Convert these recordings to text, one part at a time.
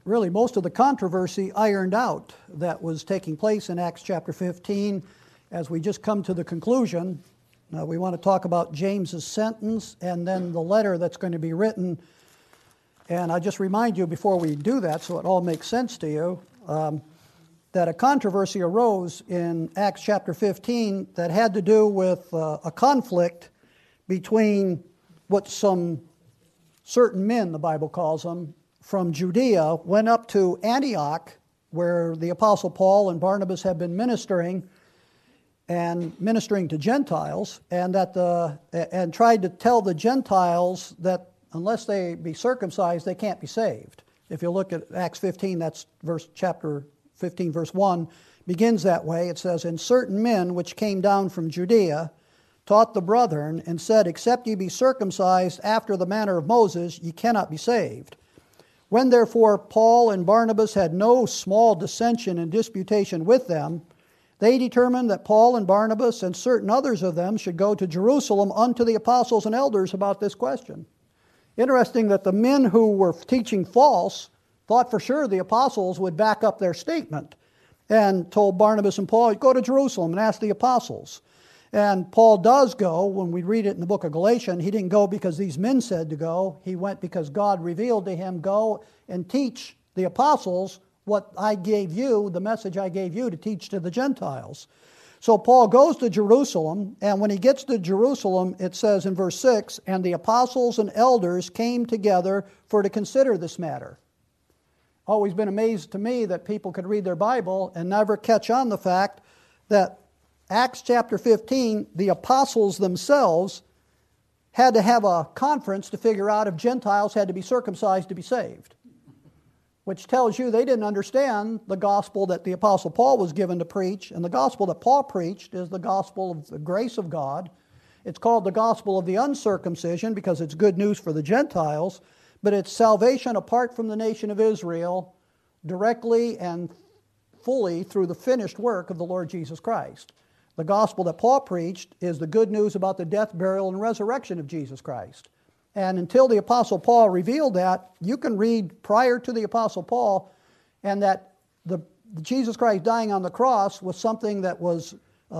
really most of the controversy ironed out that was taking place in Acts chapter 15. As we just come to the conclusion, we want to talk about James's sentence and then the letter that's going to be written. And I just remind you before we do that, so it all makes sense to you, that a controversy arose in Acts chapter 15 that had to do with a conflict between what some certain men, the Bible calls them, from Judea went up to Antioch, where the Apostle Paul and Barnabas had been ministering to Gentiles, and tried to tell the Gentiles that unless they be circumcised, they can't be saved. If you look at Acts 15, that's chapter 15, verse 1, begins that way. It says, "And certain men which came down from Judea taught the brethren, and said, Except ye be circumcised after the manner of Moses, ye cannot be saved. When therefore Paul and Barnabas had no small dissension and disputation with them, they determined that Paul and Barnabas and certain others of them should go to Jerusalem unto the apostles and elders about this question." Interesting that the men who were teaching false thought for sure the apostles would back up their statement, and told Barnabas and Paul, go to Jerusalem and ask the apostles. And Paul does go. When we read it in the book of Galatians, he didn't go because these men said to go. He went because God revealed to him, go and teach the apostles what I gave you, the message I gave you to teach to the Gentiles. So Paul goes to Jerusalem, and when he gets to Jerusalem, it says in verse 6, "And the apostles and elders came together for to consider this matter." Always been amazed to me that people could read their Bible and never catch on the fact that Acts chapter 15, the apostles themselves had to have a conference to figure out if Gentiles had to be circumcised to be saved, which tells you they didn't understand the gospel that the apostle Paul was given to preach. And the gospel that Paul preached is the gospel of the grace of God. It's called the gospel of the uncircumcision because it's good news for the Gentiles, but it's salvation apart from the nation of Israel directly and fully through the finished work of the Lord Jesus Christ. The gospel that Paul preached is the good news about the death, burial, and resurrection of Jesus Christ. And until the Apostle Paul revealed that, you can read prior to the Apostle Paul, and that the Jesus Christ dying on the cross was something that was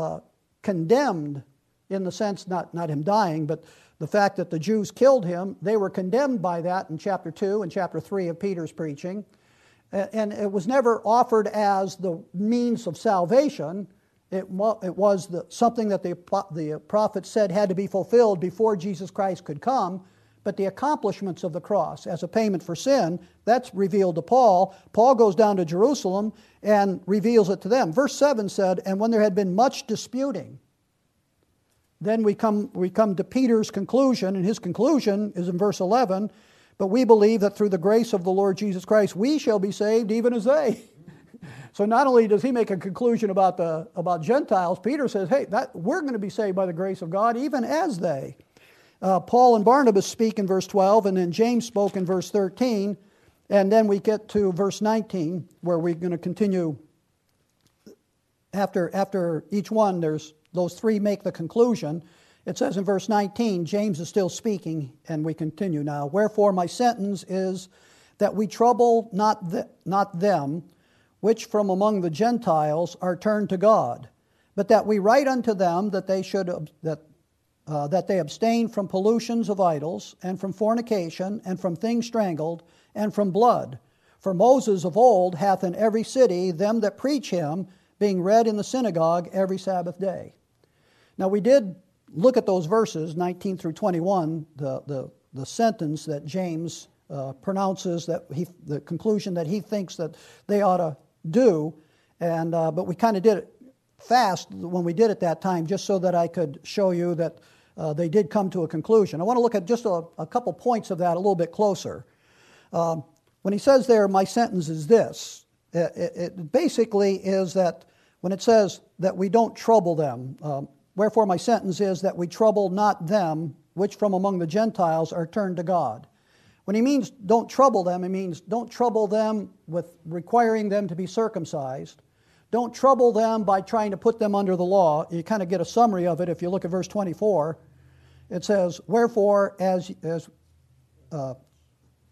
condemned in the sense, not him dying, but the fact that the Jews killed him. They were condemned by that in chapter 2 and chapter 3 of Peter's preaching. And it was never offered as the means of salvation. It was something that the prophet said had to be fulfilled before Jesus Christ could come. But the accomplishments of the cross as a payment for sin, that's revealed to Paul. Paul goes down to Jerusalem and reveals it to them. Verse 7 said, "And when there had been much disputing," then we come to Peter's conclusion, and his conclusion is in verse 11, "But we believe that through the grace of the Lord Jesus Christ we shall be saved even as they." So not only does he make a conclusion about Gentiles, Peter says, hey, we're going to be saved by the grace of God even as they. Paul and Barnabas speak in verse 12, and then James spoke in verse 13, and then we get to verse 19, where we're going to continue. After each one, there's those three make the conclusion. It says in verse 19, James is still speaking, and we continue now. "Wherefore my sentence is that we trouble not them, which from among the Gentiles are turned to God, but that we write unto them that they abstain from pollutions of idols, and from fornication, and from things strangled, and from blood. For Moses of old hath in every city them that preach him, being read in the synagogue every Sabbath day." Now we did look at those verses, 19 through 21, the sentence that James pronounces, the conclusion that he thinks that they ought to do, and but we kind of did it fast when we did it that time, just so that I could show you that they did come to a conclusion. I want to look at just a couple points of that a little bit closer. When he says there, my sentence is this, it basically is that when it says that we don't trouble them, wherefore my sentence is that we trouble not them which from among the Gentiles are turned to God. When he means don't trouble them, he means don't trouble them with requiring them to be circumcised. Don't trouble them by trying to put them under the law. You kind of get a summary of it if you look at verse 24. It says, wherefore, as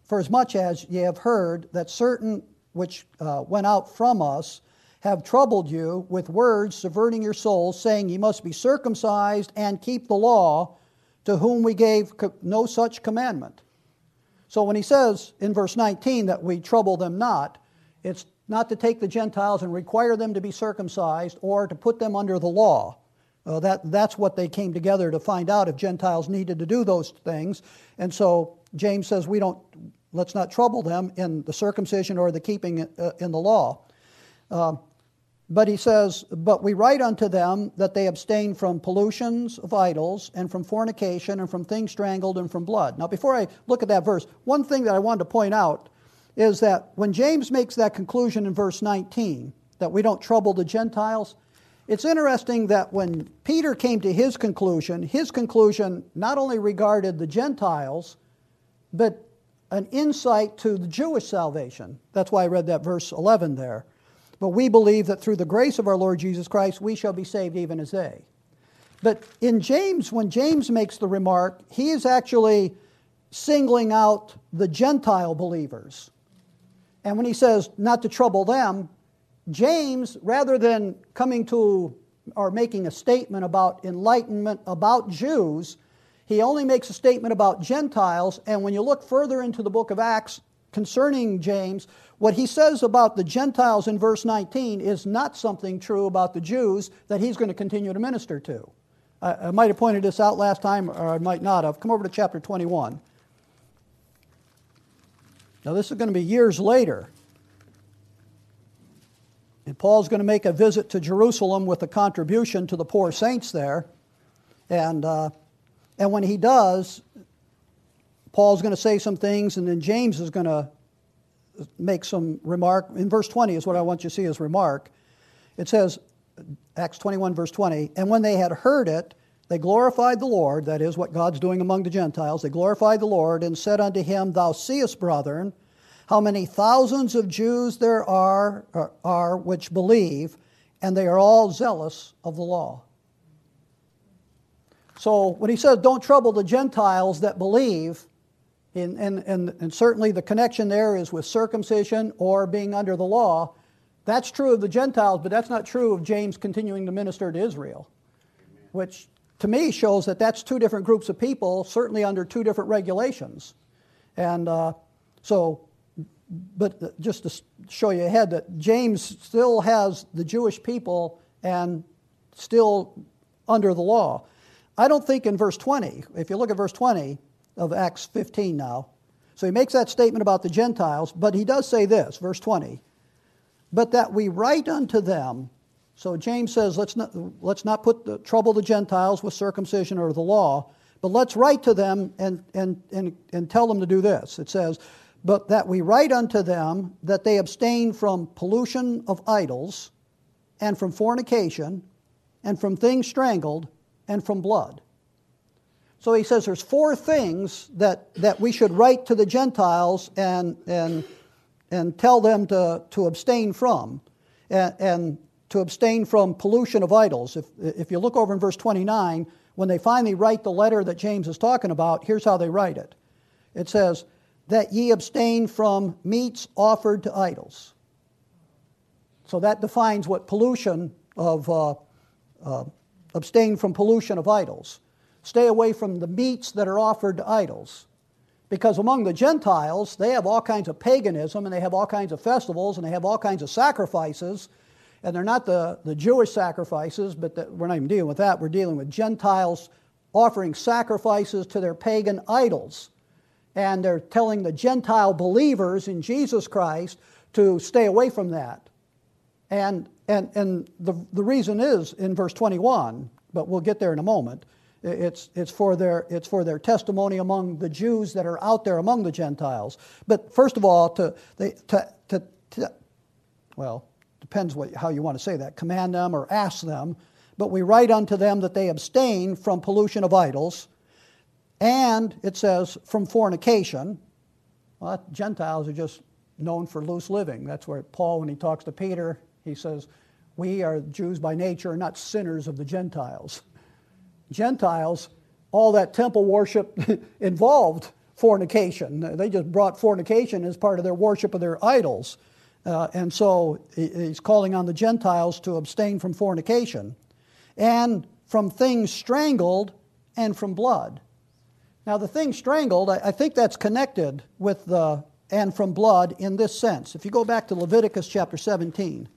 For as much as ye have heard that certain which went out from us have troubled you with words, subverting your souls, saying ye must be circumcised and keep the law, to whom we gave no such commandment. So when he says in verse 19 that we trouble them not, it's not to take the Gentiles and require them to be circumcised or to put them under the law. That's what they came together to find out, if Gentiles needed to do those things. And so James says let's not trouble them in the circumcision or the keeping in the law. But he says, but we write unto them that they abstain from pollutions of idols and from fornication and from things strangled and from blood. Now before I look at that verse, one thing that I wanted to point out is that when James makes that conclusion in verse 19, that we don't trouble the Gentiles, it's interesting that when Peter came to his conclusion not only regarded the Gentiles, but an insight to the Jewish salvation. That's why I read that verse 11 there. But we believe that through the grace of our Lord Jesus Christ, we shall be saved even as they. But in James, when James makes the remark, he is actually singling out the Gentile believers. And when he says not to trouble them, James, rather than coming to or making a statement about enlightenment about Jews, he only makes a statement about Gentiles. And when you look further into the book of Acts concerning James, what he says about the Gentiles in verse 19 is not something true about the Jews that he's going to continue to minister to. I might have pointed this out last time, or I might not have. Come over to chapter 21. Now this is going to be years later. And Paul's going to make a visit to Jerusalem with a contribution to the poor saints there. And when he does, Paul's going to say some things, and then James is going to make some remark. In verse 20 is what I want you to see as remark. It says, Acts 21, verse 20, and when they had heard it, they glorified the Lord, that is what God's doing among the Gentiles. They glorified the Lord and said unto him, Thou seest, brethren, how many thousands of Jews there are which believe, and they are all zealous of the law. So when he says, don't trouble the Gentiles that believe, and certainly the connection there is with circumcision or being under the law, that's true of the Gentiles, but that's not true of James continuing to minister to Israel, which to me shows that that's two different groups of people, certainly under two different regulations. And but just to show you ahead that James still has the Jewish people and still under the law. I don't think in verse 20, if you look at verse 20 of Acts 15 now, so he makes that statement about the Gentiles, but he does say this, verse 20, but that we write unto them. So James says, let's not trouble the Gentiles with circumcision or the law, but let's write to them and tell them to do this. It says, but that we write unto them that they abstain from pollution of idols, and from fornication, and from things strangled, and from blood. So he says there's four things that we should write to the Gentiles and tell them to abstain from, and to abstain from pollution of idols. If you look over in verse 29, when they finally write the letter that James is talking about, here's how they write it. It says, that ye abstain from meats offered to idols. So that defines what pollution of, abstain from pollution of idols. Stay away from the meats that are offered to idols. Because among the Gentiles, they have all kinds of paganism, and they have all kinds of festivals, and they have all kinds of sacrifices. And they're not the Jewish sacrifices, but we're not even dealing with that. We're dealing with Gentiles offering sacrifices to their pagan idols. And they're telling the Gentile believers in Jesus Christ to stay away from that. And the reason is in verse 21, but we'll get there in a moment. It's for their testimony among the Jews that are out there among the Gentiles. But first of all, well, depends how you want to say that, command them or ask them. But we write unto them that they abstain from pollution of idols. And it says, from fornication. Well, Gentiles are just known for loose living. That's where Paul, when he talks to Peter, he says, we are Jews by nature, are not sinners of the Gentiles. Gentiles, all that temple worship involved fornication. They just brought fornication as part of their worship of their idols. And so he's calling on the Gentiles to abstain from fornication and from things strangled and from blood. Now the thing strangled, I think that's connected with the and from blood in this sense. If you go back to Leviticus chapter 17.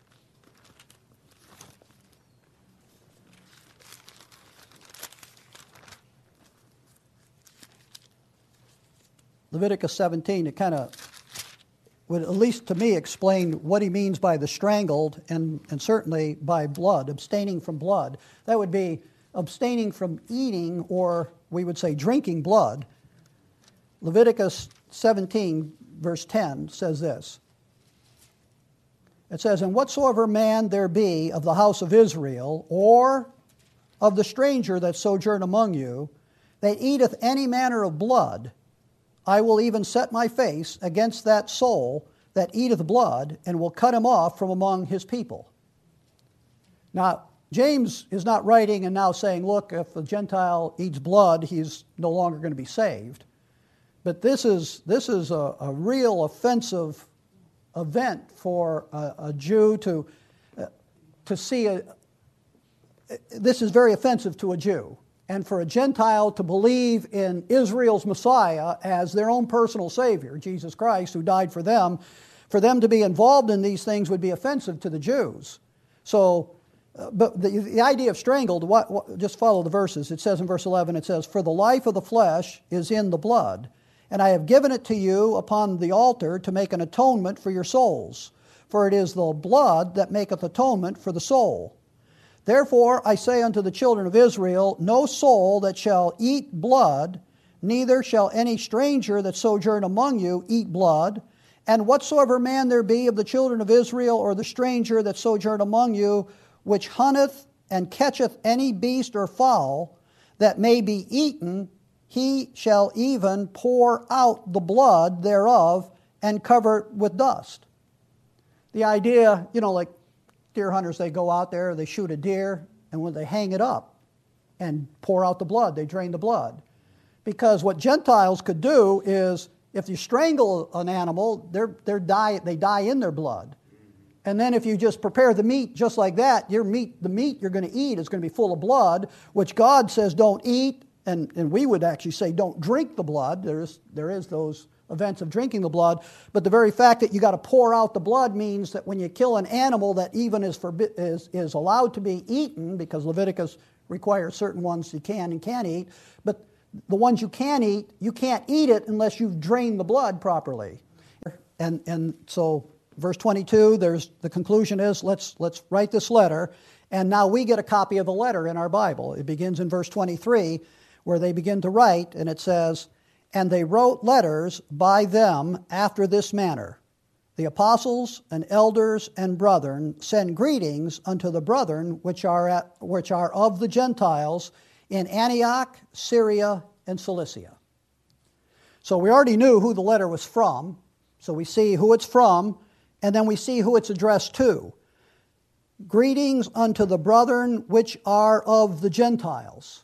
Leviticus 17, it kind of would, at least to me, explain what he means by the strangled and certainly by blood, abstaining from blood. That would be abstaining from eating, or we would say drinking blood. Leviticus 17, verse 10 says this. It says, "And whatsoever man there be of the house of Israel, or of the stranger that sojourn among you, that eateth any manner of blood, I will even set my face against that soul that eateth blood, and will cut him off from among his people." Now, James is not writing and now saying, look, if a Gentile eats blood, he's no longer going to be saved. But this is a real offensive event for a Jew to see. This is very offensive to a Jew. And for a Gentile to believe in Israel's Messiah as their own personal Savior, Jesus Christ, who died for them to be involved in these things would be offensive to the Jews. So, but the idea of strangled, just follow the verses. It says in verse 11, it says, "For the life of the flesh is in the blood, and I have given it to you upon the altar to make an atonement for your souls. For it is the blood that maketh atonement for the soul. Therefore I say unto the children of Israel, no soul that shall eat blood, neither shall any stranger that sojourn among you eat blood. And whatsoever man there be of the children of Israel, or the stranger that sojourn among you, which hunteth and catcheth any beast or fowl that may be eaten, he shall even pour out the blood thereof and cover it with dust." The idea, like deer hunters, they go out there, they shoot a deer, and when they hang it up and pour out the blood, they drain the blood. Because what Gentiles could do is, if you strangle an animal, they die in their blood. And then if you just prepare the meat just like that, the meat you're going to eat is going to be full of blood, which God says don't eat, and we would actually say don't drink the blood. There is those events of drinking the blood, but the very fact that you got to pour out the blood means that when you kill an animal that even is allowed to be eaten, because Leviticus requires certain ones you can and can't eat, but the ones you can eat, you can't eat it unless you've drained the blood properly. And so verse 22, the conclusion is, let's write this letter, and now we get a copy of the letter in our Bible. It begins in verse 23, where they begin to write, and it says, "And they wrote letters by them after this manner. The apostles and elders and brethren send greetings unto the brethren which are of the Gentiles in Antioch, Syria, and Cilicia." So we already knew who the letter was from, so we see who it's from, and then we see who it's addressed to. Greetings unto the brethren which are of the Gentiles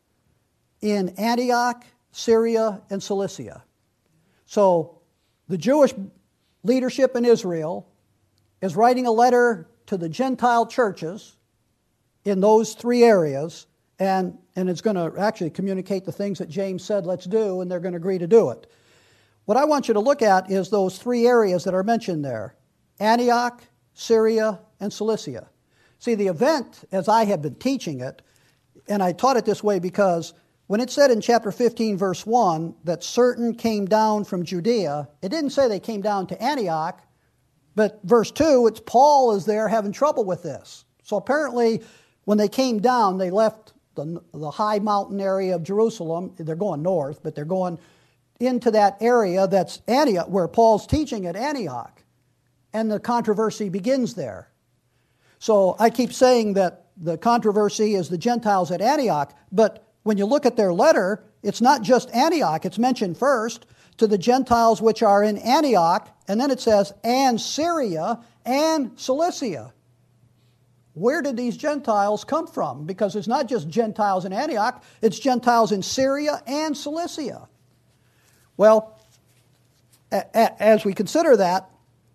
in Antioch, Syria, and Cilicia. So the Jewish leadership in Israel is writing a letter to the Gentile churches in those three areas, and it's going to actually communicate the things that James said let's do, and they're going to agree to do it. What I want you to look at is those three areas that are mentioned there: Antioch, Syria, and Cilicia. See, the event, as I have been teaching it, and I taught it this way because when it said in chapter 15, verse 1, that certain came down from Judea, it didn't say they came down to Antioch, but verse 2, it's Paul is there having trouble with this. So apparently, when they came down, they left the high mountain area of Jerusalem. They're going north, but they're going into that area that's Antioch, where Paul's teaching at Antioch. And the controversy begins there. So I keep saying that the controversy is the Gentiles at Antioch, but when you look at their letter, it's not just Antioch. It's mentioned first to the Gentiles which are in Antioch, and then it says, and Syria and Cilicia. Where did these Gentiles come from? Because it's not just Gentiles in Antioch, it's Gentiles in Syria and Cilicia. Well, as we consider that,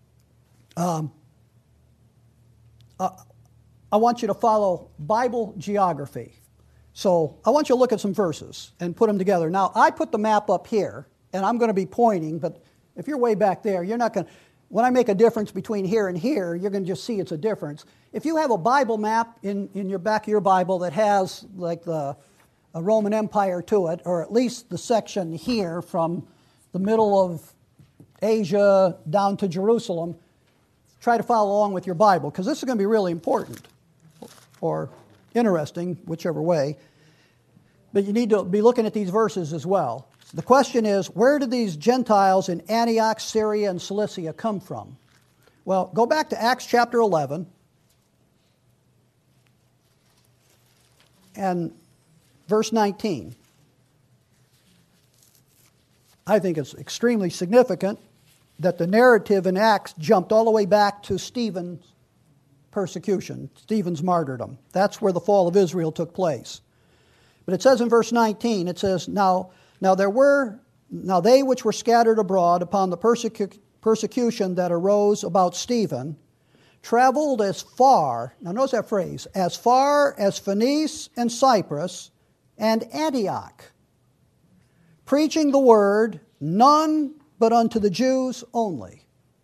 I want you to follow Bible geography. So I want you to look at some verses and put them together. Now, I put the map up here, and I'm going to be pointing, but if you're way back there, you're not going to, when I make a difference between here and here, you're going to just see it's a difference. If you have a Bible map in your back of your Bible that has like a Roman Empire to it, or at least the section here from the middle of Asia down to Jerusalem, try to follow along with your Bible, because this is going to be really important, or interesting, whichever way. But you need to be looking at these verses as well. The question is, where did these Gentiles in Antioch, Syria, and Cilicia come from? Well, go back to Acts chapter 11 and verse 19. I think it's extremely significant that the narrative in Acts jumped all the way back to Stephen's persecution, Stephen's martyrdom. That's where the fall of Israel took place. But it says in verse 19, it says, Now they which were scattered abroad upon the persecution that arose about Stephen traveled as far, now notice that phrase, as far as Phoenice and Cyprus and Antioch, preaching the word, none but unto the Jews only.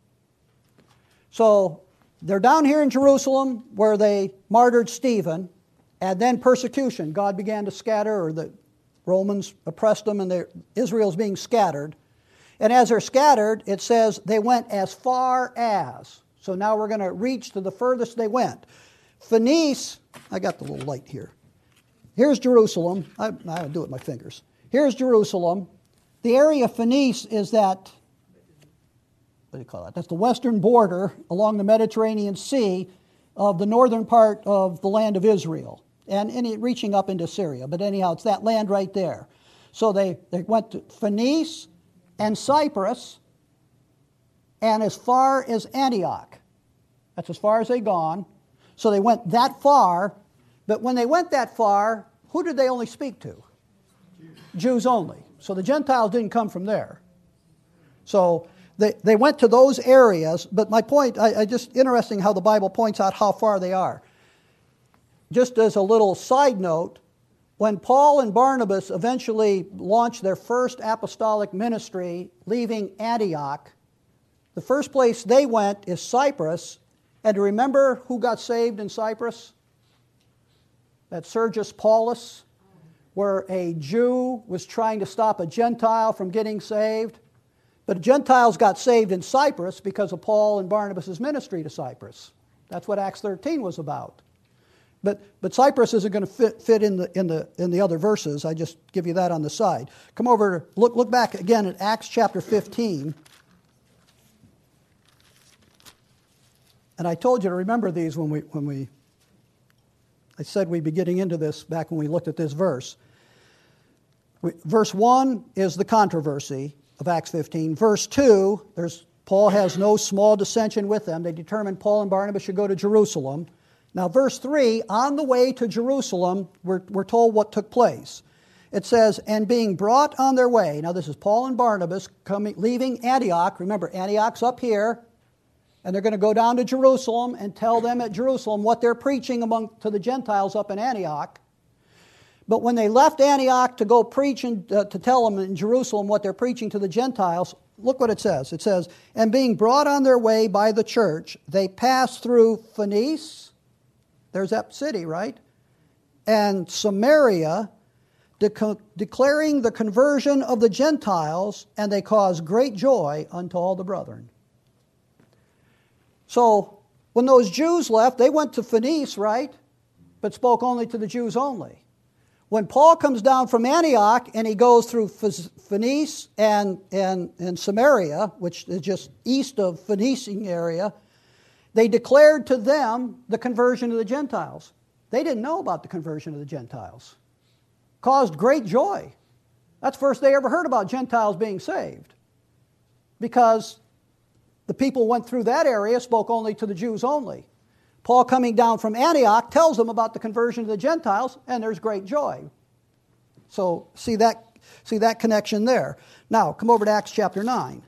So they're down here in Jerusalem where they martyred Stephen, and then persecution. God began to scatter, or the Romans oppressed them, and Israel's being scattered. And as they're scattered, it says they went as far as. So now we're going to reach to the furthest they went. Phoenice, I got the little light here. Here's Jerusalem. I'll do it with my fingers. Here's Jerusalem. The area of Phoenice is that, what do you call that? That's the western border along the Mediterranean Sea of the northern part of the land of Israel, and reaching up into Syria. But anyhow, it's that land right there. So they went to Phoenice and Cyprus and as far as Antioch. That's as far as they'd gone. So they went that far, but when they went that far, who did they only speak to? Jews only. So the Gentiles didn't come from there. So they went to those areas, but my point, just interesting how the Bible points out how far they are. Just as a little side note, when Paul and Barnabas eventually launched their first apostolic ministry, leaving Antioch, the first place they went is Cyprus. And do you remember who got saved in Cyprus? That Sergius Paulus, where a Jew was trying to stop a Gentile from getting saved. But Gentiles got saved in Cyprus because of Paul and Barnabas' ministry to Cyprus. That's what Acts 13 was about. But Cyprus isn't going to fit in the other verses. I just give you that on the side. Come over, look back again at Acts chapter 15. And I told you to remember these when I said we'd be getting into this back when we looked at this verse. Verse 1 is the controversy of Acts 15. Verse 2, Paul has no small dissension with them. They determined Paul and Barnabas should go to Jerusalem. Now, verse 3, on the way to Jerusalem, we're told what took place. It says, and being brought on their way. Now, this is Paul and Barnabas leaving Antioch. Remember, Antioch's up here. And they're going to go down to Jerusalem and tell them at Jerusalem what they're preaching to the Gentiles up in Antioch. But when they left Antioch to go preach and to tell them in Jerusalem what they're preaching to the Gentiles, look what it says. It says, and being brought on their way by the church, they passed through Phoenice, there's that city, right? And Samaria, declaring the conversion of the Gentiles, and they caused great joy unto all the brethren. So, when those Jews left, they went to Phoenice, right? But spoke only to the Jews only. When Paul comes down from Antioch and he goes through Phoenice and Samaria, which is just east of Phoenician area, they declared to them the conversion of the Gentiles. They didn't know about the conversion of the Gentiles. Caused great joy. That's the first they ever heard about Gentiles being saved. Because the people went through that area, spoke only to the Jews only. Paul coming down from Antioch tells them about the conversion of the Gentiles, and there's great joy. So, see, that See that connection there. Now, come over to Acts chapter 9.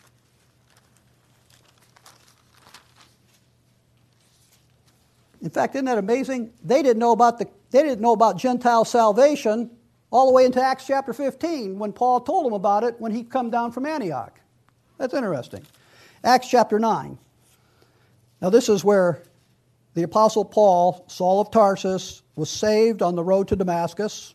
In fact, isn't that amazing? They didn't know about Gentile salvation all the way into Acts chapter 15 when Paul told them about it when he come down from Antioch. That's interesting. Acts chapter 9. Now this is where the Apostle Paul, Saul of Tarsus, was saved on the road to Damascus.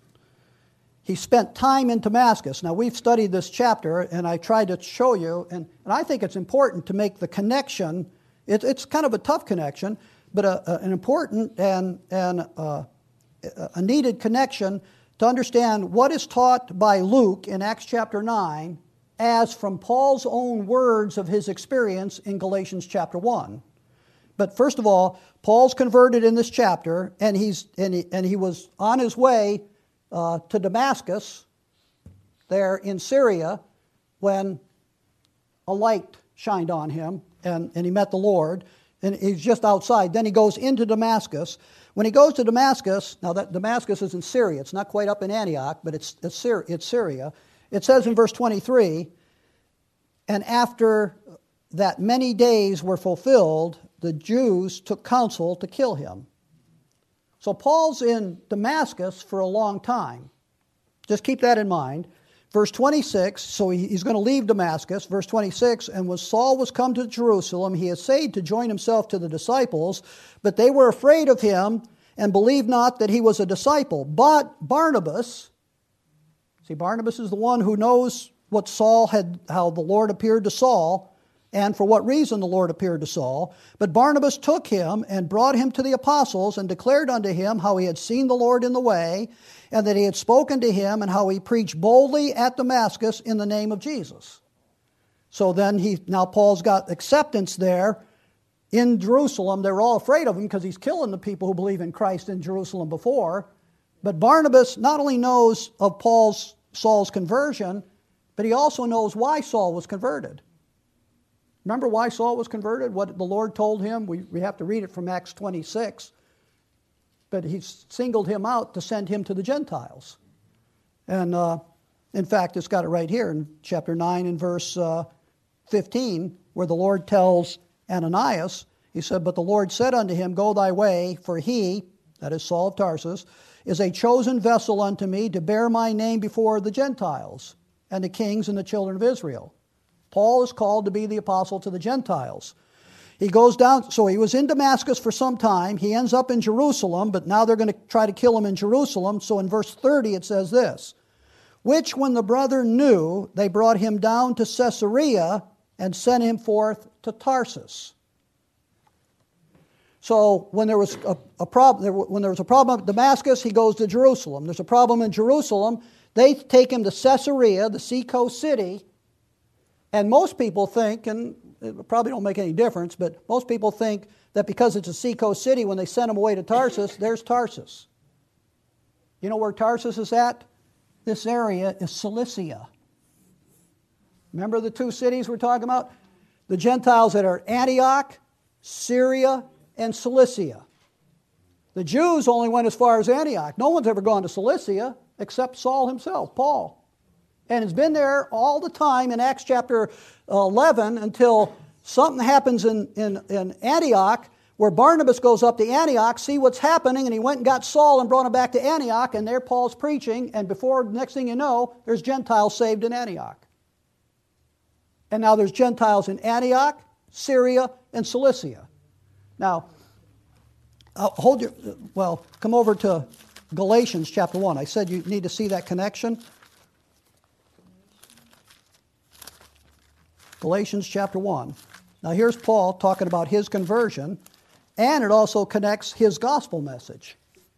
He spent time in Damascus. Now we've studied this chapter and I tried to show you, and I think it's important to make the connection. It's kind of a tough connection, but an important and a needed connection to understand what is taught by Luke in Acts chapter 9 as from Paul's own words of his experience in Galatians chapter 1. But first of all, Paul's converted in this chapter, and he was on his way to Damascus, there in Syria, when a light shined on him, and he met the Lord, and he's just outside. Then he goes into Damascus. When he goes to Damascus, now that Damascus is in Syria, it's not quite up in Antioch, but it's Syria. It says in verse 23, and after that many days were fulfilled, the Jews took counsel to kill him. So Paul's in Damascus for a long time. Just keep that in mind. Verse 26, so he's going to leave Damascus. Verse 26, and when Saul was come to Jerusalem, he essayed to join himself to the disciples, but they were afraid of him and believed not that he was a disciple. But Barnabas, see, Barnabas is the one who knows what how the Lord appeared to Saul, and for what reason the Lord appeared to Saul. But Barnabas took him and brought him to the apostles and declared unto him how he had seen the Lord in the way, and that he had spoken to him, and how he preached boldly at Damascus in the name of Jesus. So then now Paul's got acceptance there in Jerusalem. They were all afraid of him because he's killing the people who believe in Christ in Jerusalem before. But Barnabas not only knows of Saul's conversion, but he also knows why Saul was converted. Remember why Saul was converted? What the Lord told him? We have to read it from Acts 26. But he singled him out to send him to the Gentiles. And in fact, it's got it right here in chapter 9 and verse 15, where the Lord tells Ananias, he said, but the Lord said unto him, go thy way, for he, that is Saul of Tarsus, is a chosen vessel unto me to bear my name before the Gentiles and the kings and the children of Israel. Paul is called to be the apostle to the Gentiles. He goes down, so he was in Damascus for some time. He ends up in Jerusalem, but now they're going to try to kill him in Jerusalem. So in verse 30 it says this, which when the brethren knew, they brought him down to Caesarea and sent him forth to Tarsus. So when there was a problem at Damascus, he goes to Jerusalem. There's a problem in Jerusalem. They take him to Caesarea, the seacoast city. And most people think, and it probably don't make any difference, but most people think that because it's a seacoast city, when they send him away to Tarsus, there's Tarsus. You know where Tarsus is at? This area is Cilicia. Remember the two cities we're talking about? The Gentiles that are Antioch, Syria, and Cilicia. The Jews only went as far as Antioch. No one's ever gone to Cilicia except Saul himself, Paul. And has been there all the time in Acts chapter 11 until something happens in Antioch where Barnabas goes up to Antioch, see what's happening, and he went and got Saul and brought him back to Antioch, and there Paul's preaching, and before, next thing you know, there's Gentiles saved in Antioch. And now there's Gentiles in Antioch, Syria, and Cilicia. Now, come over to Galatians chapter 1. I said you need to see that connection. Galatians chapter 1. Now here's Paul talking about his conversion, and it also connects his gospel message.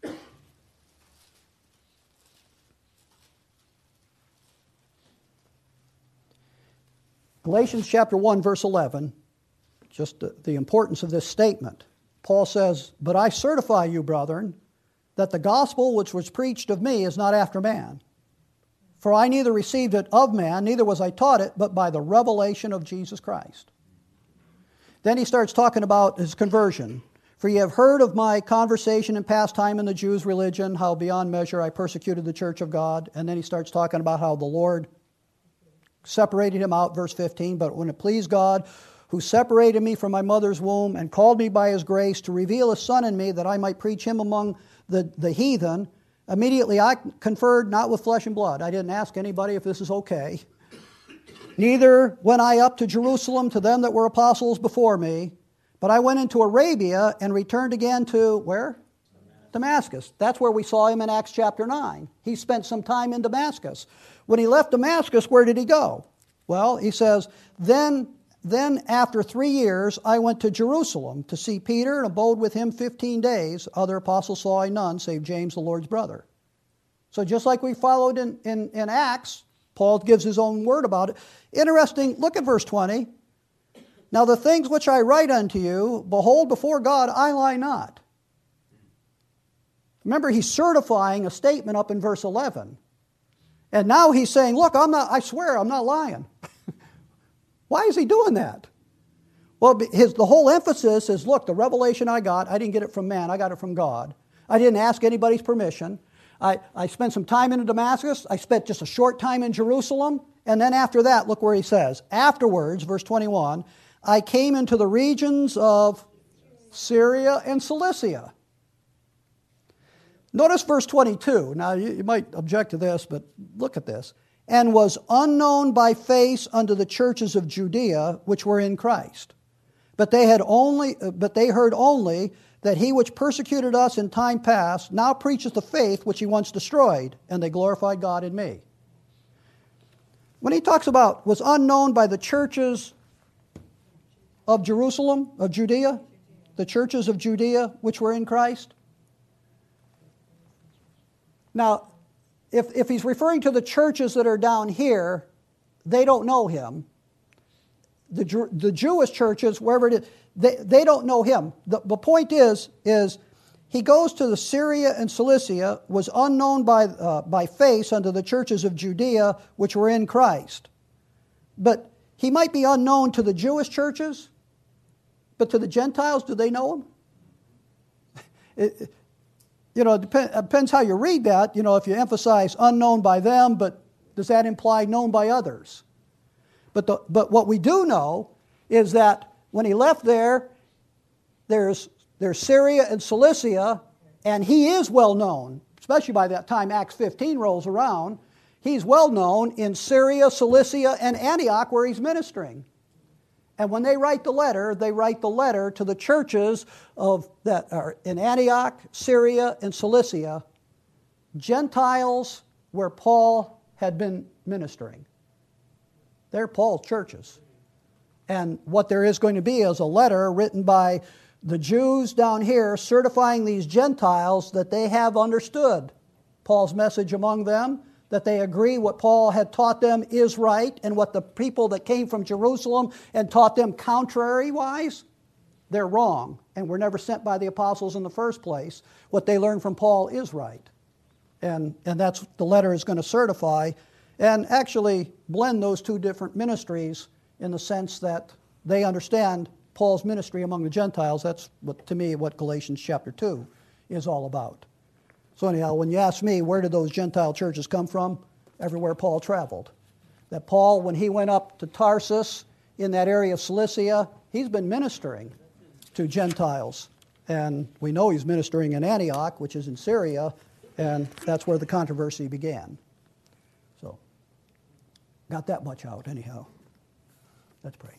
Galatians chapter 1, verse 11, just the importance of this statement. Paul says, but I certify you, brethren, that the gospel which was preached of me is not after man. For I neither received it of man, neither was I taught it, but by the revelation of Jesus Christ. Then he starts talking about his conversion. For ye have heard of my conversation in past time in the Jews' religion, how beyond measure I persecuted the church of God. And then he starts talking about how the Lord separated him out, verse 15. But when it pleased God, who separated me from my mother's womb and called me by his grace to reveal his Son in me, that I might preach him among the heathen, immediately I conferred not with flesh and blood. I didn't ask anybody if this is okay. Neither went I up to Jerusalem to them that were apostles before me, but I went into Arabia and returned again to, where? Damascus. That's where we saw him in Acts chapter 9. He spent some time in Damascus. When he left Damascus, where did he go? Well, he says, Then after 3 years I went to Jerusalem to see Peter and abode with him 15 days. Other apostles saw I none, save James the Lord's brother. So just like we followed in Acts, Paul gives his own word about it. Interesting, look at verse 20. Now the things which I write unto you, behold, before God I lie not. Remember, he's certifying a statement up in verse 11. And now he's saying, look, I swear I'm not lying. Why is he doing that? Well, the whole emphasis is, look, the revelation I got, I didn't get it from man, I got it from God. I didn't ask anybody's permission. I spent some time in Damascus. I spent just a short time in Jerusalem. And then after that, look where he says, afterwards, verse 21, I came into the regions of Syria and Cilicia. Notice verse 22. Now, you might object to this, but look at this. And was unknown by face unto the churches of Judea, which were in Christ. But they heard only that he which persecuted us in time past now preacheth the faith which he once destroyed, and they glorified God in me. When he talks about was unknown by the churches of Jerusalem, of Judea, the churches of Judea which were in Christ. Now, if he's referring to the churches that are down here, they don't know him. The Jewish churches, wherever it is, they don't know him. The point is he goes to the Syria and Cilicia, was unknown by face unto the churches of Judea which were in Christ. But he might be unknown to the Jewish churches, but to the Gentiles, do they know him? It depends how you read that. If you emphasize unknown by them, but does that imply known by others? But what we do know is that when he left there's Syria and Cilicia, and he is well known, especially by that time Acts 15 rolls around. He's well known in Syria, Cilicia, and Antioch where he's ministering. And when they write the letter to the churches that are in Antioch, Syria, and Cilicia, Gentiles where Paul had been ministering. They're Paul's churches. And what there is going to be is a letter written by the Jews down here certifying these Gentiles that they have understood Paul's message among them, that they agree what Paul had taught them is right, and what the people that came from Jerusalem and taught them contrary-wise, they're wrong and were never sent by the apostles in the first place. What they learned from Paul is right. And that's the letter is going to certify and actually blend those two different ministries in the sense that they understand Paul's ministry among the Gentiles. That's, to me, what Galatians chapter 2 is all about. So anyhow, when you ask me, where did those Gentile churches come from? Everywhere Paul traveled. That Paul, when he went up to Tarsus in that area of Cilicia, he's been ministering to Gentiles. And we know he's ministering in Antioch, which is in Syria, and that's where the controversy began. So, got that much out anyhow. Let's pray.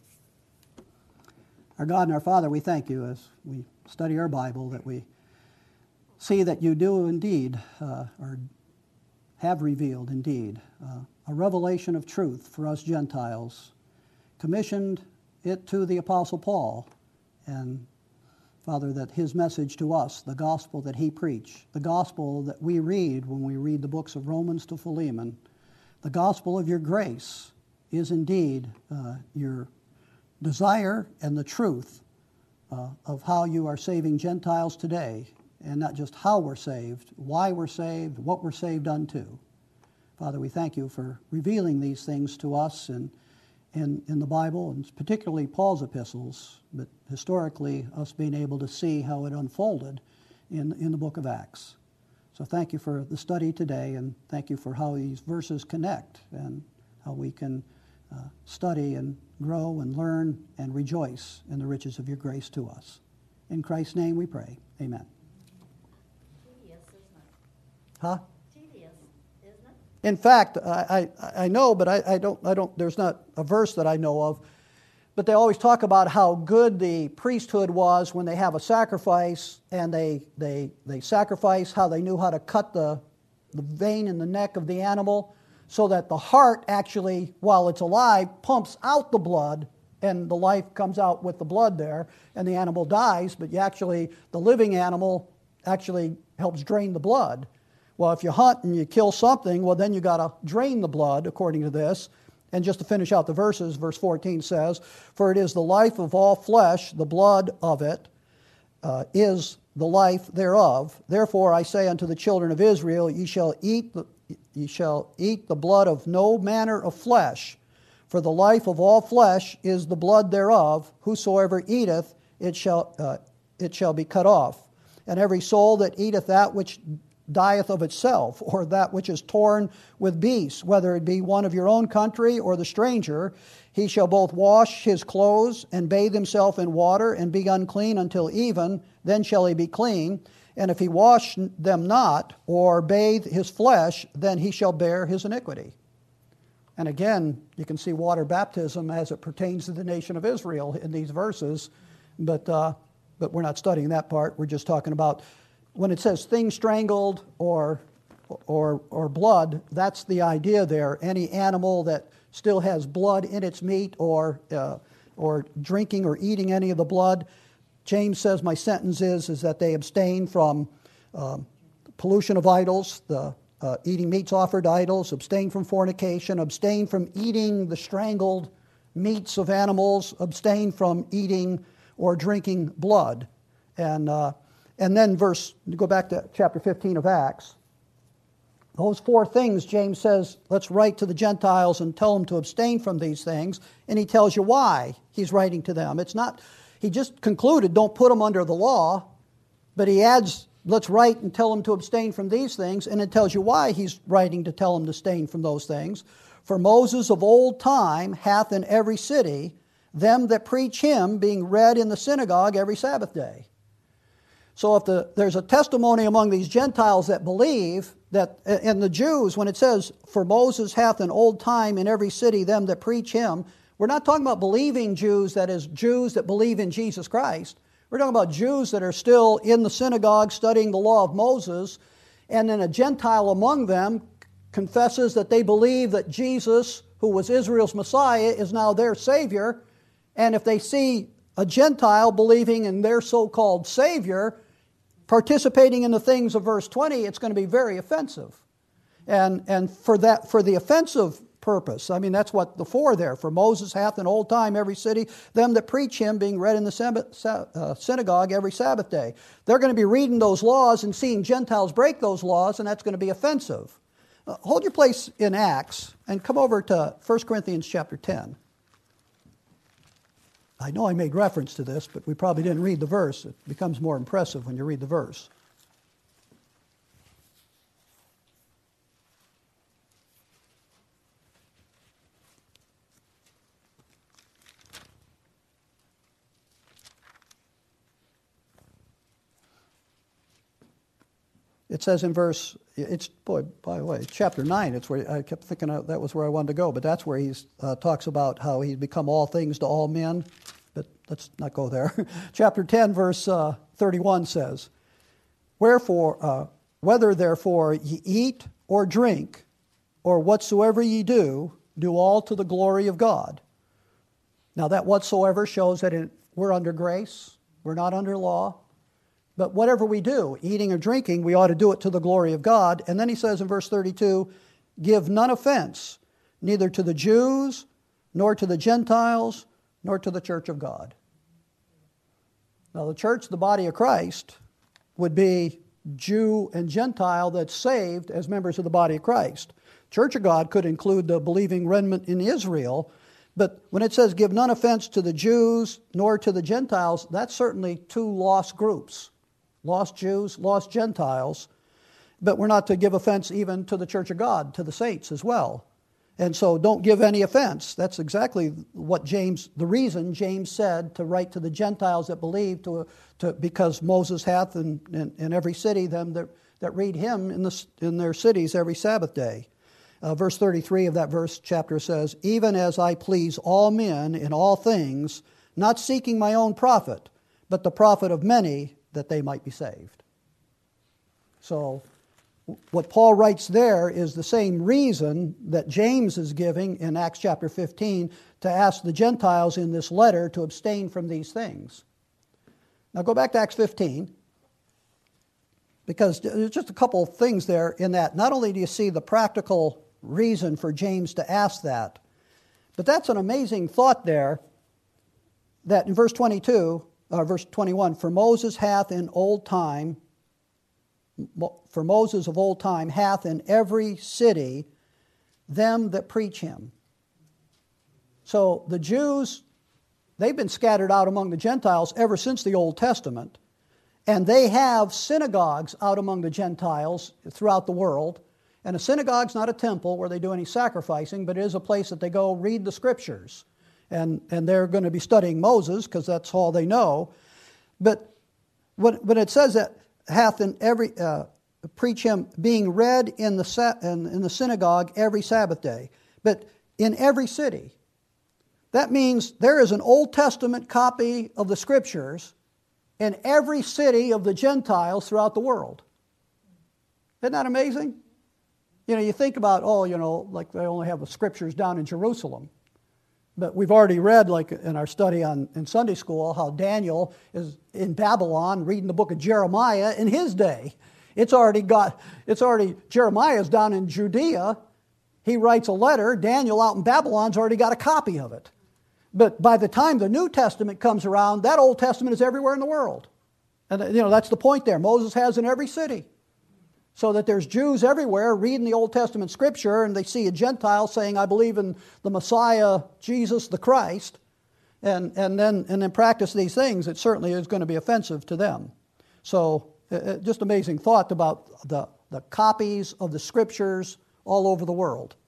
Our God and our Father, we thank you as we study our Bible that we see that you do indeed, or have revealed indeed, a revelation of truth for us Gentiles, commissioned it to the Apostle Paul, and Father, that his message to us, the gospel that he preached, the gospel that we read when we read the books of Romans to Philemon, the gospel of your grace is indeed your desire and the truth of how you are saving Gentiles today, and not just how we're saved, why we're saved, what we're saved unto. Father, we thank you for revealing these things to us, and in the Bible, and particularly Paul's epistles, but historically us being able to see how it unfolded in the book of Acts. So thank you for the study today, and thank you for how these verses connect and how we can study and grow and learn and rejoice in the riches of your grace to us. In Christ's name we pray. Amen. Tedious, isn't it? Huh? Tedious, isn't it? In fact, I know, but I don't. There's not a verse that I know of. But they always talk about how good the priesthood was when they have a sacrifice, and they sacrifice, how they knew how to cut the vein in the neck of the animal so that the heart actually, while it's alive, pumps out the blood, and the life comes out with the blood there, and the animal dies, but the living animal actually helps drain the blood. Well, if you hunt and you kill something, well, then you got to drain the blood, according to this. And just to finish out the verses, verse 14 says, "For it is the life of all flesh, the blood of it is the life thereof. Therefore I say unto the children of Israel, ye shall eat the blood of no manner of flesh. For the life of all flesh is the blood thereof. Whosoever eateth, it shall be cut off. And every soul that eateth that which dieth of itself, or that which is torn with beasts, whether it be one of your own country or the stranger, he shall both wash his clothes and bathe himself in water and be unclean until even, then shall he be clean. And if he wash them not, or bathe his flesh, then he shall bear his iniquity." And again, you can see water baptism as it pertains to the nation of Israel in these verses, but we're not studying that part. We're just talking about when it says thing strangled or blood, that's the idea there. Any animal that still has blood in its meat, or drinking or eating any of the blood, James says my sentence is that they abstain from pollution of idols, the eating meats offered to idols, abstain from fornication, abstain from eating the strangled meats of animals, abstain from eating or drinking blood. And then go back to chapter 15 of Acts. Those four things, James says, let's write to the Gentiles and tell them to abstain from these things. And he tells you why he's writing to them. It's not, he just concluded, don't put them under the law, but he adds, let's write and tell them to abstain from these things. And it tells you why he's writing to tell them to abstain from those things. "For Moses of old time hath in every city them that preach him, being read in the synagogue every Sabbath day." So if there's a testimony among these Gentiles that believe that, and the Jews, when it says, "For Moses hath in old time in every city them that preach him," we're not talking about believing Jews, that is, Jews that believe in Jesus Christ. We're talking about Jews that are still in the synagogue studying the law of Moses, and then a Gentile among them confesses that they believe that Jesus, who was Israel's Messiah, is now their Savior. And if they see a Gentile believing in their so-called Savior, participating in the things of verse 20, it's going to be very offensive. And for the offensive purpose, I mean, that's what the four there. "For Moses hath in old time every city them that preach him, being read in the synagogue every Sabbath day." They're going to be reading those laws and seeing Gentiles break those laws, and that's going to be offensive. Hold your place in Acts and come over to 1 Corinthians chapter 10. I know I made reference to this, but we probably didn't read the verse. It becomes more impressive when you read the verse. It says in by the way, chapter 9, it's where I kept thinking that was where I wanted to go, but that's where he talks about how he's become all things to all men, but let's not go there. Chapter 10, verse 31 says, "Wherefore, whether therefore ye eat or drink, or whatsoever ye do, do all to the glory of God." Now that whatsoever shows that we're under grace, we're not under law. But whatever we do, eating or drinking, we ought to do it to the glory of God. And then he says in verse 32, "Give none offense, neither to the Jews, nor to the Gentiles, nor to the church of God." Now the church, the body of Christ, would be Jew and Gentile that's saved as members of the body of Christ. Church of God could include the believing remnant in Israel, But when it says give none offense to the Jews nor to the Gentiles, that's certainly two lost groups. Lost Jews, lost Gentiles. But we're not to give offense even to the church of God, to the saints as well. And so don't give any offense. That's exactly what the reason James said to write to the Gentiles that believe, because Moses hath in every city them that read him in their cities every Sabbath day. Verse 33 of that chapter says, even as I please all men in all things, not seeking my own profit, but the profit of many, that they might be saved. So what Paul writes there is the same reason that James is giving in Acts chapter 15 to ask the Gentiles in this letter to abstain from these things. Now go back to Acts 15, because there's just a couple of things there in that. Not only do you see the practical reason for James to ask that, but that's an amazing thought there, that in verse 21, for Moses of old time hath in every city them that preach him. So the Jews, they've been scattered out among the Gentiles ever since the Old Testament, and they have synagogues out among the Gentiles throughout the world. And a synagogue's not a temple where they do any sacrificing, but it is a place that they go read the scriptures. And they're going to be studying Moses because that's all they know. But when it says that hath in every preach him being read in the synagogue every Sabbath day, but in every city, that means there is an Old Testament copy of the scriptures in every city of the Gentiles throughout the world. Isn't that amazing? You think about, like they only have the scriptures down in Jerusalem. But we've already read, like in our study in Sunday school, how Daniel is in Babylon reading the book of Jeremiah in his day. Jeremiah's down in Judea. He writes a letter. Daniel out in Babylon's already got a copy of it. But by the time the New Testament comes around, that Old Testament is everywhere in the world. And that's the point there. Moses has in every city. So that there's Jews everywhere reading the Old Testament scripture, and they see a Gentile saying, I believe in the Messiah, Jesus the Christ, and then practice these things. It certainly is going to be offensive to them. So just amazing thought about the copies of the scriptures all over the world.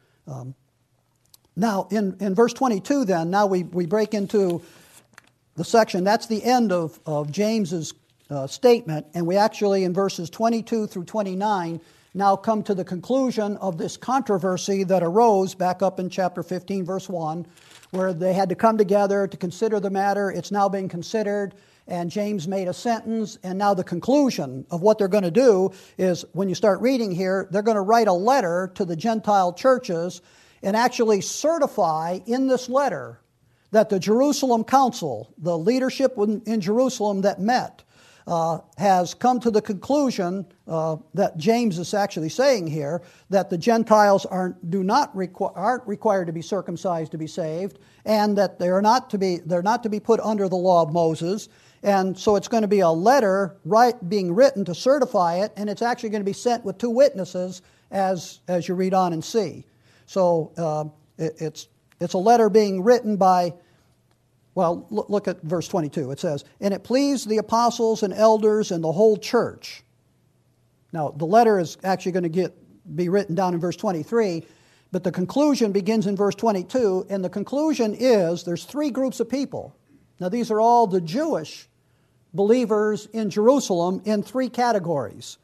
Now, in verse 22 then, now we break into the section. That's the end of James's statement, and we actually, in verses 22 through 29, now come to the conclusion of this controversy that arose back up in chapter 15, verse 1, where they had to come together to consider the matter. It's now being considered, and James made a sentence, and now the conclusion of what they're going to do is, when you start reading here, they're going to write a letter to the Gentile churches and actually certify in this letter that the Jerusalem Council, the leadership in Jerusalem that met, has come to the conclusion that James is actually saying here, that the Gentiles aren't required to be circumcised to be saved, and that they're not to be put under the law of Moses. And so it's going to be a letter being written to certify it, and it's actually going to be sent with two witnesses, as you read on and see. So it's a letter being written by. Well, look at verse 22. It says, and it pleased the apostles and elders and the whole church. Now, the letter is actually going to be written down in verse 23, but the conclusion begins in verse 22, and the conclusion is there's three groups of people. Now, these are all the Jewish believers in Jerusalem in three categories.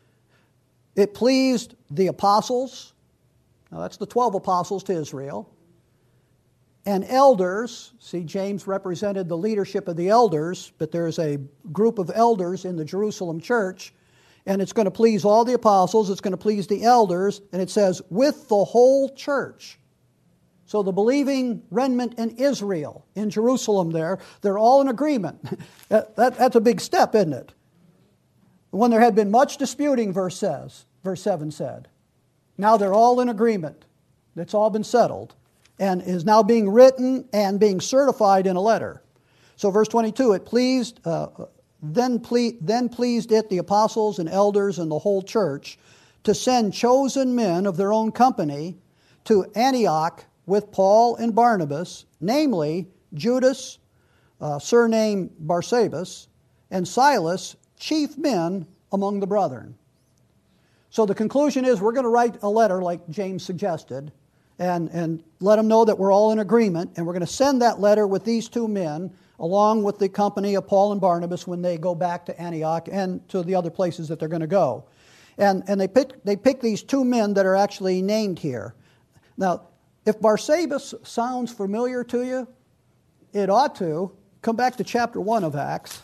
It pleased the apostles. Now, that's the 12 apostles to Israel. And elders. See, James represented the leadership of the elders, but there's a group of elders in the Jerusalem church, and it's going to please all the apostles, it's going to please the elders, and it says, with the whole church. So the believing remnant in Israel, in Jerusalem they're all in agreement. That's a big step, isn't it? When there had been much disputing, verse 7 said. Now they're all in agreement. It's all been settled, and is now being written and being certified in a letter. So verse 22, it pleased, then pleased it the apostles and elders and the whole church to send chosen men of their own company to Antioch with Paul and Barnabas, namely Judas, surnamed Barsabas, and Silas, chief men among the brethren. So the conclusion is we're going to write a letter like James suggested and let them know that we're all in agreement, and we're going to send that letter with these two men along with the company of Paul and Barnabas when they go back to Antioch and to the other places that they're going to go. And they pick these two men that are actually named here. Now, if Barsabas sounds familiar to you, it ought to. Come back to chapter 1 of Acts.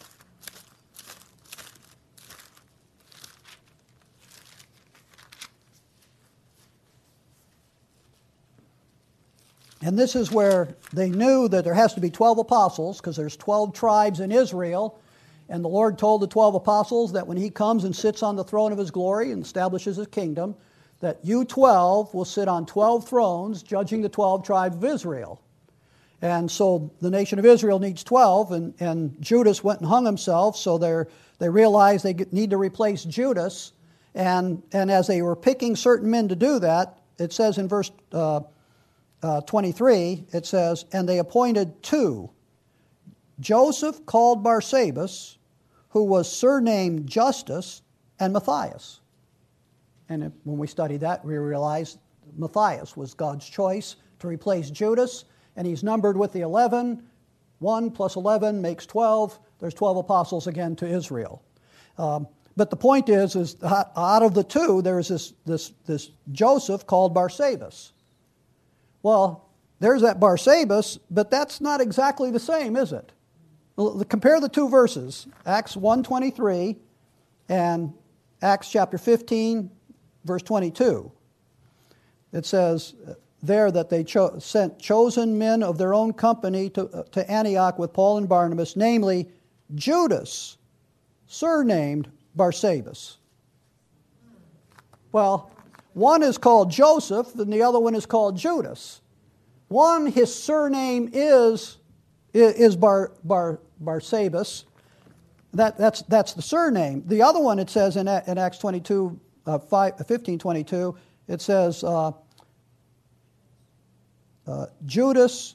And this is where they knew that there has to be 12 apostles because there's 12 tribes in Israel. And the Lord told the 12 apostles that when He comes and sits on the throne of His glory and establishes His kingdom, that you 12 will sit on 12 thrones judging the 12 tribes of Israel. And so the nation of Israel needs 12, and Judas went and hung himself, so they realized they need to replace Judas. And as they were picking certain men to do that, it says in verse 23, it says, and they appointed two, Joseph called Barsabas, who was surnamed Justus, and Matthias. And when we study that, we realize Matthias was God's choice to replace Judas, and he's numbered with the 11. 1 plus 11 makes 12. There's 12 apostles again to Israel. But the point is out of the two, there's this Joseph called Barsabas. Well, there's that Barsabas, but that's not exactly the same, is it? Compare the two verses, Acts 1:23 and Acts chapter 15, verse 22. It says there that they sent chosen men of their own company to Antioch with Paul and Barnabas, namely Judas, surnamed Barsabas. Well, one is called Joseph, and the other one is called Judas. One, his surname is Barsabas. That's the surname. The other one, it says in Acts 22, 15:22, it says Judas,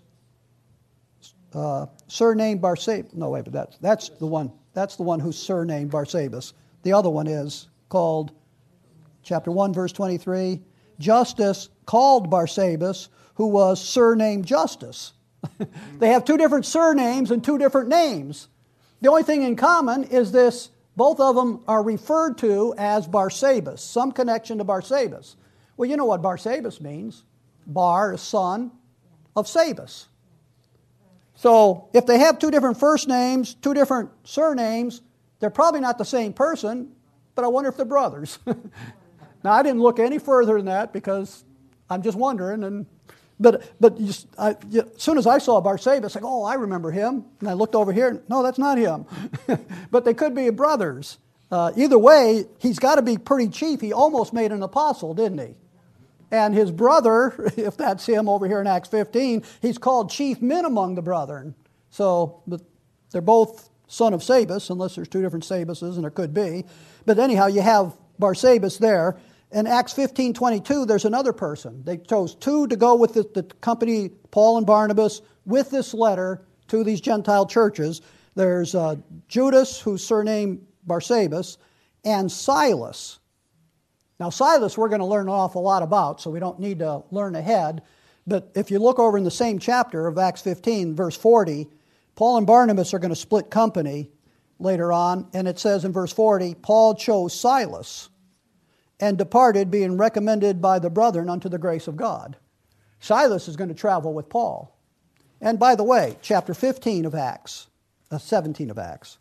surnamed Barsabas. No, wait, but that's the one. That's the one who's surnamed Barsabas. The other one is called, chapter 1, verse 23, Justus called Barsabas, who was surnamed Justus. They have two different surnames and two different names. The only thing in common is this: both of them are referred to as Barsabas, some connection to Barsabas. Well, you know what Barsabas means. Bar is son of Sabas. So if they have two different first names, two different surnames, they're probably not the same person, but I wonder if they're brothers. Now, I didn't look any further than that because I'm just wondering. But as soon as I saw Barsabas, like, oh, I remember him. And I looked over here, and no, that's not him. But they could be brothers. Either way, he's got to be pretty chief. He almost made an apostle, didn't he? And his brother, if that's him over here in Acts 15, he's called chief men among the brethren. So but they're both son of Sabas, unless there's two different Sabases, and there could be. But anyhow, you have Barsabas there. In Acts 15:22, there's another person. They chose two to go with the company, Paul and Barnabas, with this letter to these Gentile churches. There's Judas, who's surnamed Barsabas, and Silas. Now, Silas we're going to learn an awful lot about, so we don't need to learn ahead. But if you look over in the same chapter of Acts 15, verse 40, Paul and Barnabas are going to split company later on, and it says in verse 40, Paul chose Silas and departed, being recommended by the brethren unto the grace of God. Silas is going to travel with Paul. And by the way, chapter 15 of Acts, 17 of Acts.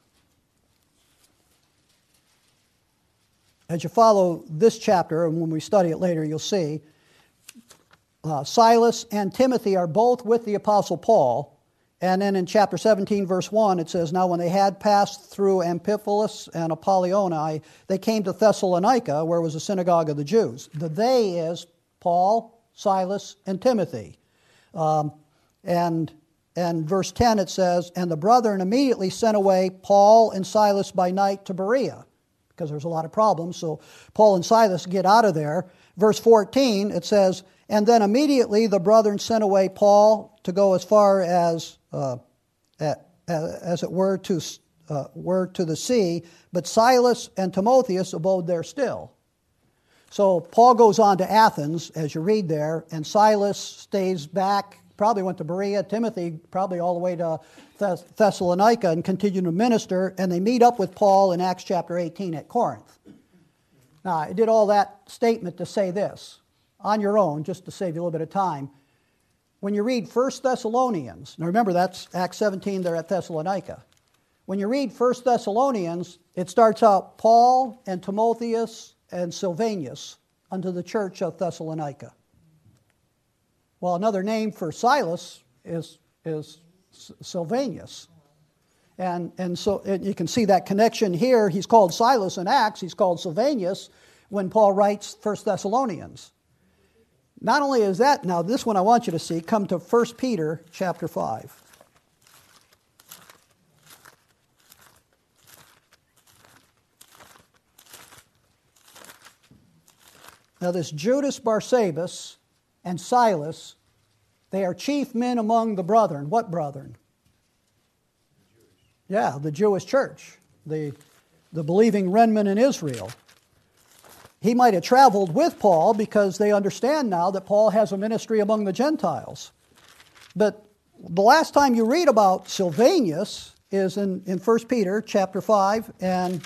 As you follow this chapter, and when we study it later, you'll see Silas and Timothy are both with the Apostle Paul. And then in chapter 17, verse 1, it says, now when they had passed through Amphipolis and Apollonia, they came to Thessalonica, where was the synagogue of the Jews. The they is Paul, Silas, and Timothy. And verse 10, it says, and the brethren immediately sent away Paul and Silas by night to Berea, because there's a lot of problems. So Paul and Silas get out of there. verse 14, it says, "And then immediately the brethren sent away Paul to go as far as it were to the sea, but Silas and Timotheus abode there still." So Paul goes on to Athens, as you read there, and Silas stays back, probably went to Berea, Timothy probably all the way to Thessalonica and continued to minister, and they meet up with Paul in Acts chapter 18 at Corinth. Now, I did all that statement to say this, on your own, just to save you a little bit of time. When you read 1 Thessalonians, now remember that's Acts 17, they're at Thessalonica. When you read 1 Thessalonians, it starts out Paul and Timotheus and Silvanus unto the church of Thessalonica. Well, another name for Silas is Silvanus. And so you can see that connection here. He's called Silas in Acts. He's called Silvanus when Paul writes 1 Thessalonians. Not only is that, now this one I want you to see, come to 1 Peter chapter 5. Now this Judas Barsabas and Silas, they are chief men among the brethren. What brethren? Yeah, the Jewish church, the believing remnant in Israel. He might have traveled with Paul because they understand now that Paul has a ministry among the Gentiles. But the last time you read about Silvanus is in 1 Peter chapter 5, and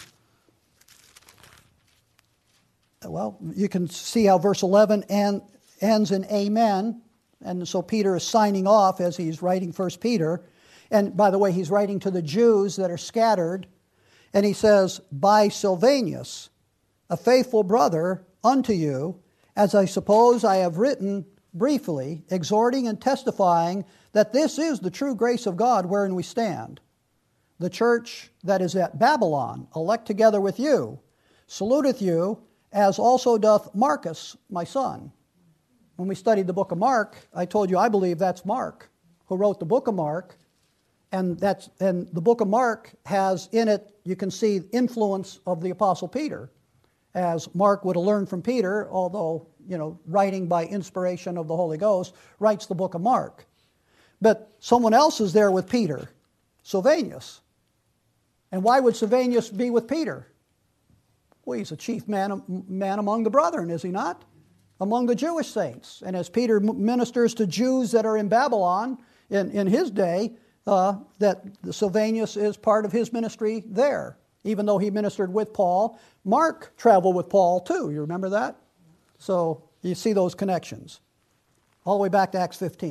well, you can see how verse 11 ends in amen. And so Peter is signing off as he's writing 1 Peter. And by the way, he's writing to the Jews that are scattered. And he says, "By Silvanus, a faithful brother unto you, as I suppose I have written briefly, exhorting and testifying that this is the true grace of God wherein we stand. The church that is at Babylon, elect together with you, saluteth you, as also doth Marcus, my son." When we studied the book of Mark, I told you I believe that's Mark who wrote the book of Mark, and the book of Mark has in it, you can see influence of the Apostle Peter, as Mark would have learned from Peter, although, writing by inspiration of the Holy Ghost, writes the book of Mark. But someone else is there with Peter, Silvanus. And why would Silvanus be with Peter? Well, he's a chief man among the brethren, is he not? Among the Jewish saints. And as Peter ministers to Jews that are in Babylon in his day, that Silvanus is part of his ministry there. Even though he ministered with Paul, Mark traveled with Paul too. You remember that? So you see those connections. All the way back to Acts 15.